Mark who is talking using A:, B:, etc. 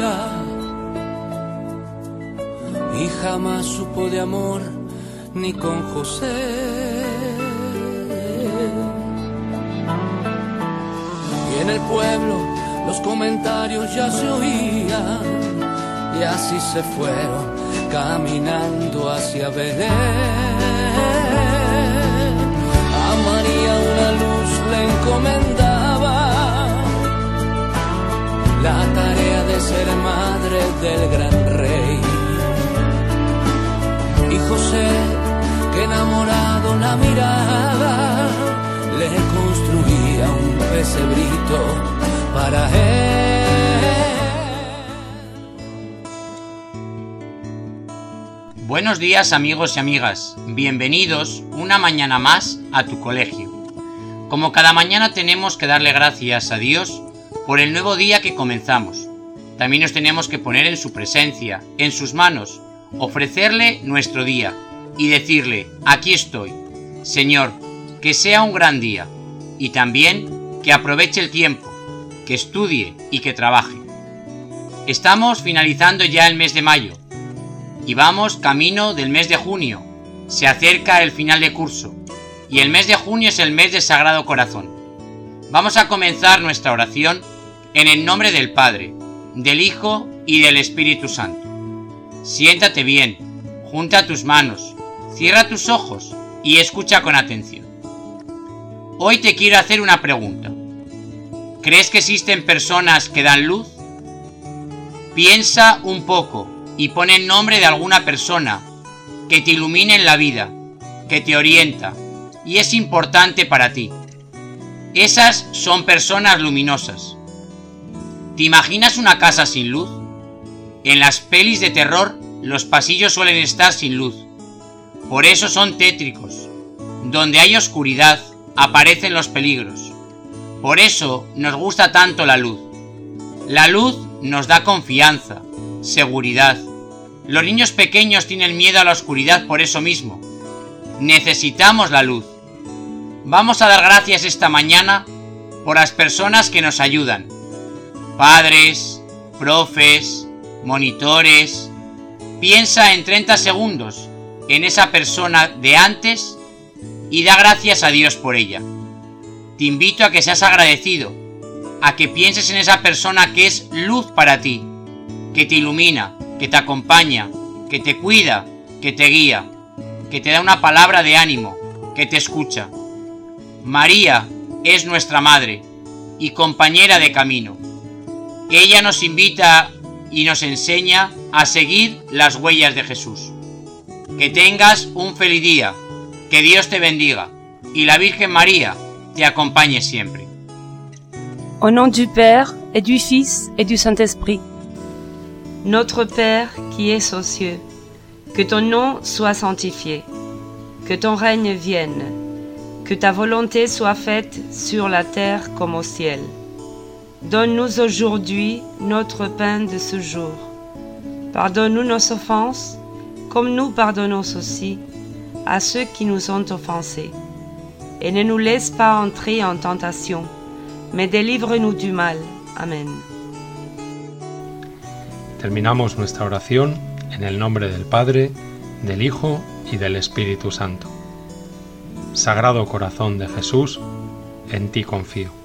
A: María, y jamás supo de amor ni con José. Y en el pueblo los comentarios ya se oían, y así se fueron caminando hacia Belén. A María una luz le encomendaba, la tarea de ser madre del gran rey. Y José, que enamorado la miraba, le construía un pesebrito para él.
B: Buenos días, amigos y amigas, bienvenidos una mañana más a tu colegio. Como cada mañana tenemos que darle gracias a Dios por el nuevo día que comenzamos. También nos tenemos que poner en su presencia, en sus manos, ofrecerle nuestro día y decirle: aquí estoy, Señor, que sea un gran día, y también que aproveche el tiempo, que estudie y que trabaje. Estamos finalizando ya el mes de mayo y vamos camino del mes de junio. Se acerca el final de curso y el mes de junio es el mes del Sagrado Corazón. Vamos a comenzar nuestra oración en el nombre del Padre, del Hijo y del Espíritu Santo. Siéntate bien, junta tus manos, cierra tus ojos y escucha con atención. Hoy te quiero hacer una pregunta. ¿Crees que existen personas que dan luz? Piensa un poco y pon el nombre de alguna persona que te ilumine en la vida, que te orienta y es importante para ti. Esas son personas luminosas. ¿Te imaginas una casa sin luz? En las pelis de terror, los pasillos suelen estar sin luz. Por eso son tétricos. Donde hay oscuridad, aparecen los peligros. Por eso nos gusta tanto la luz. La luz nos da confianza, seguridad. Los niños pequeños tienen miedo a la oscuridad por eso mismo. Necesitamos la luz. Vamos a dar gracias esta mañana por las personas que nos ayudan. Padres, profes, monitores. Piensa en 30 segundos en esa persona de antes y da gracias a Dios por ella. Te invito a que seas agradecido, a que pienses en esa persona que es luz para ti, que te ilumina, que te acompaña, que te cuida, que te guía, que te da una palabra de ánimo, que te escucha. María es nuestra madre y compañera de camino. Ella nos invita y nos enseña a seguir las huellas de Jesús. Que tengas un feliz día, que Dios te bendiga y la Virgen María te acompañe siempre.
C: Au nom du Père et du Fils et du Saint-Esprit.
D: Notre Père qui es aux cieux, que ton nom soit sanctifié, que ton règne vienne, que ta volonté soit faite sur la terre comme au ciel. Donne-nous aujourd'hui notre pain de ce jour. Pardonne-nous nos offenses, comme nous pardonnons aussi à ceux qui nous ont offensés. Et ne nous laisse pas entrer en tentation, mais délivre-nous du mal. Amén.
E: Terminamos nuestra oración en el nombre del Padre, del Hijo y del Espíritu Santo. Sagrado Corazón de Jesús, en ti confío.